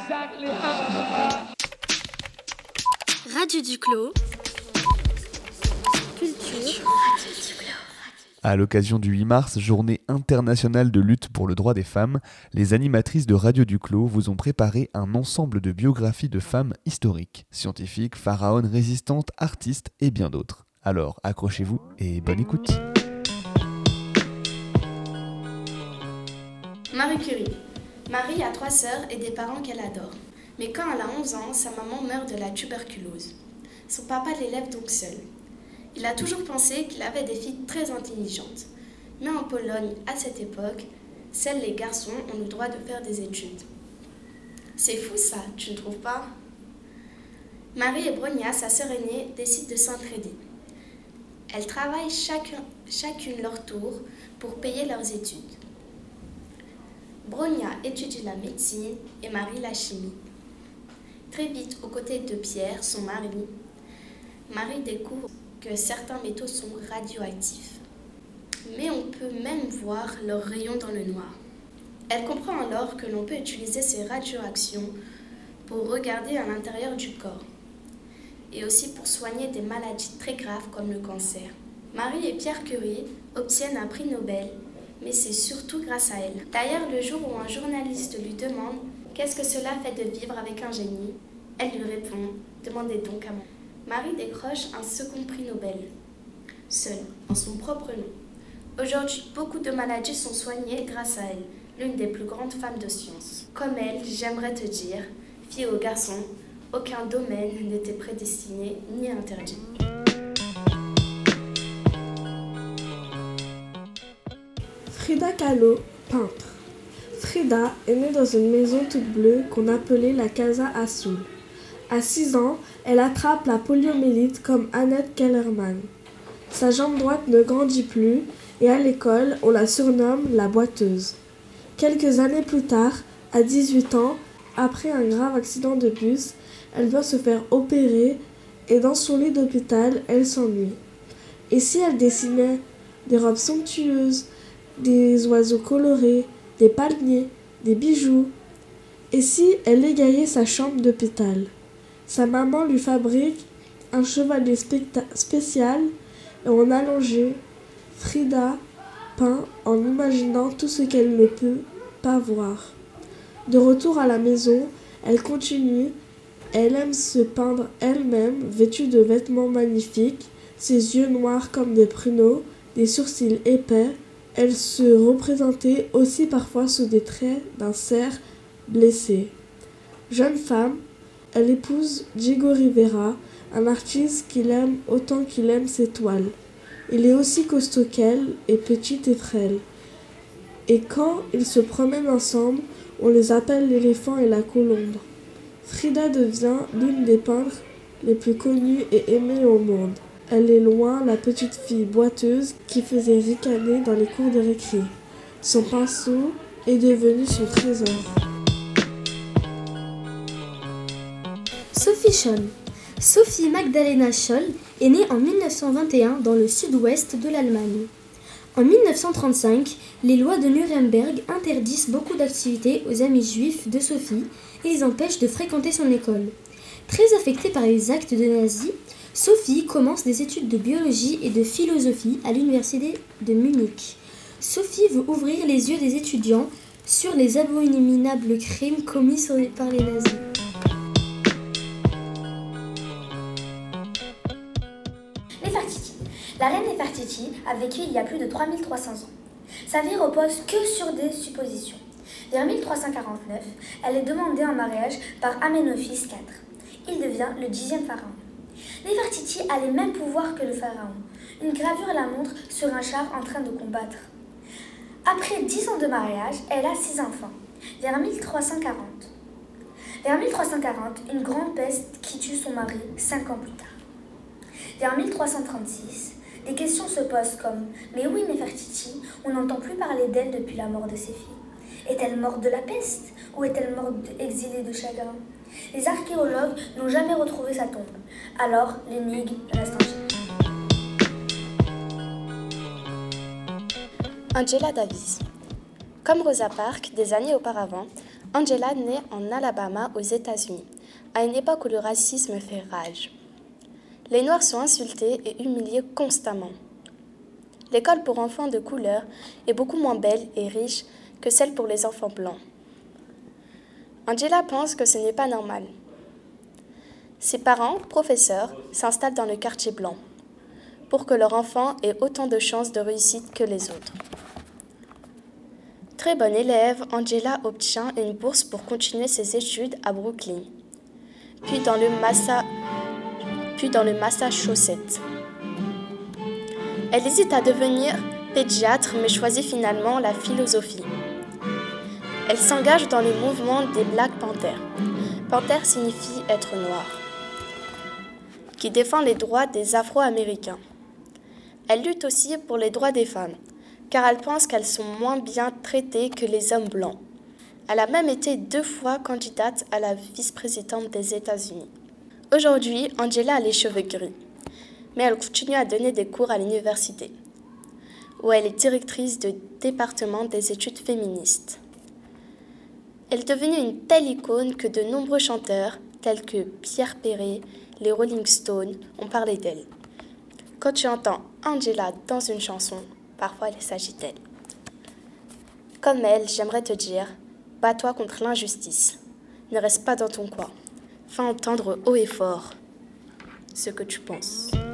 Radio Duclos. Culture. À l'occasion du 8 mars, journée internationale de lutte pour le droit des femmes, les animatrices de Radio Duclos vous ont préparé un ensemble de biographies de femmes historiques, scientifiques, pharaones, résistantes, artistes et bien d'autres. Alors accrochez-vous et bonne écoute. Marie Curie. Marie a 3 sœurs et des parents qu'elle adore. Mais quand elle a 11 ans, sa maman meurt de la tuberculose. Son papa l'élève donc seul. Il a toujours pensé qu'il avait des filles très intelligentes. Mais en Pologne, à cette époque, seuls les garçons ont le droit de faire des études. C'est fou ça, tu ne trouves pas ? Marie et Bronia, sa sœur aînée, décident de s'entraider. Elles travaillent chacune leur tour pour payer leurs études. Bronia étudie la médecine et Marie la chimie. Très vite, aux côtés de Pierre, son mari, Marie découvre que certains métaux sont radioactifs. Mais on peut même voir leurs rayons dans le noir. Elle comprend alors que l'on peut utiliser ces radioactions pour regarder à l'intérieur du corps et aussi pour soigner des maladies très graves comme le cancer. Marie et Pierre Curie obtiennent un prix Nobel, mais c'est surtout grâce à elle. D'ailleurs, le jour où un journaliste lui demande « Qu'est-ce que cela fait de vivre avec un génie ?», elle lui répond « Demandez donc à moi ». Marie décroche un second prix Nobel, seule, en son propre nom. Aujourd'hui, beaucoup de maladies sont soignées grâce à elle, l'une des plus grandes femmes de science. Comme elle, j'aimerais te dire, fille ou garçon, aucun domaine n'était prédestiné ni interdit. Frida Kahlo, peintre. Frida est née dans une maison toute bleue qu'on appelait la Casa Azul. À 6 ans, elle attrape la poliomyélite comme Annette Kellerman. Sa jambe droite ne grandit plus et à l'école, on la surnomme la boiteuse. Quelques années plus tard, à 18 ans, après un grave accident de bus, elle doit se faire opérer et dans son lit d'hôpital, elle s'ennuie. Et si elle dessinait des robes somptueuses, des oiseaux colorés, des palmiers, des bijoux? Et si elle égayait sa chambre d'hôpital? Sa maman lui fabrique un chevalet spécial et en allongé, Frida peint en imaginant tout ce qu'elle ne peut pas voir. De retour à la maison, elle continue. Elle aime se peindre elle-même, vêtue de vêtements magnifiques, ses yeux noirs comme des pruneaux, des sourcils épais. Elle se représentait aussi parfois sous des traits d'un cerf blessé. Jeune femme, elle épouse Diego Rivera, un artiste qu'il aime autant qu'il aime ses toiles. Il est aussi costaud qu'elle et petit et frêle. Et quand ils se promènent ensemble, on les appelle l'éléphant et la colombe. Frida devient l'une des peintres les plus connues et aimées au monde. Elle est loin la petite fille boiteuse qui faisait ricaner dans les cours de récré. Son pinceau est devenu son trésor. Sophie Scholl. Sophie Magdalena Scholl est née en 1921 dans le sud-ouest de l'Allemagne. En 1935, les lois de Nuremberg interdisent beaucoup d'activités aux amis juifs de Sophie et les empêchent de fréquenter son école. Très affectée par les actes de nazis, Sophie commence des études de biologie et de philosophie à l'université de Munich. Sophie veut ouvrir les yeux des étudiants sur les abominables crimes commis par les nazis. Néfertiti. La reine Néfertiti a vécu il y a plus de 3300 ans. Sa vie repose que sur des suppositions. Vers 1349, elle est demandée en mariage par Aménophis IV. Il devient le 10e pharaon. Néfertiti a les mêmes pouvoirs que le pharaon. Une gravure la montre sur un char en train de combattre. Après 10 ans de mariage, elle a 6 enfants. Vers 1340, une grande peste qui tue son mari 5 ans plus tard. Vers 1336, des questions se posent comme « Mais où est Néfertiti ? On n'entend plus parler d'elle depuis la mort de ses filles. Est-elle morte de la peste ou est-elle morte exilée de chagrin ?» Les archéologues n'ont jamais retrouvé sa tombe. Alors, l'énigme reste entière. Angela Davis. Comme Rosa Parks, des années auparavant, Angela naît en Alabama aux États-Unis, à une époque où le racisme fait rage. Les Noirs sont insultés et humiliés constamment. L'école pour enfants de couleur est beaucoup moins belle et riche que celle pour les enfants blancs. Angela pense que ce n'est pas normal. Ses parents, professeurs, s'installent dans le quartier blanc pour que leur enfant ait autant de chances de réussite que les autres. Très bonne élève, Angela obtient une bourse pour continuer ses études à Brooklyn, puis dans le Massachusetts. Elle hésite à devenir pédiatre mais choisit finalement la philosophie. Elle s'engage dans le mouvement des Black Panthers. Panther signifie être noir, qui défend les droits des Afro-Américains. Elle lutte aussi pour les droits des femmes, car elle pense qu'elles sont moins bien traitées que les hommes blancs. Elle a même été 2 fois candidate à la vice-présidente des États-Unis. Aujourd'hui, Angela a les cheveux gris, mais elle continue à donner des cours à l'université, où elle est directrice du département des études féministes. Elle est devenue une telle icône que de nombreux chanteurs, tels que Pierre Perret, les Rolling Stones, ont parlé d'elle. Quand tu entends Angela dans une chanson, parfois il s'agit d'elle. Comme elle, j'aimerais te dire, bats-toi contre l'injustice. Ne reste pas dans ton coin. Fais entendre haut et fort ce que tu penses.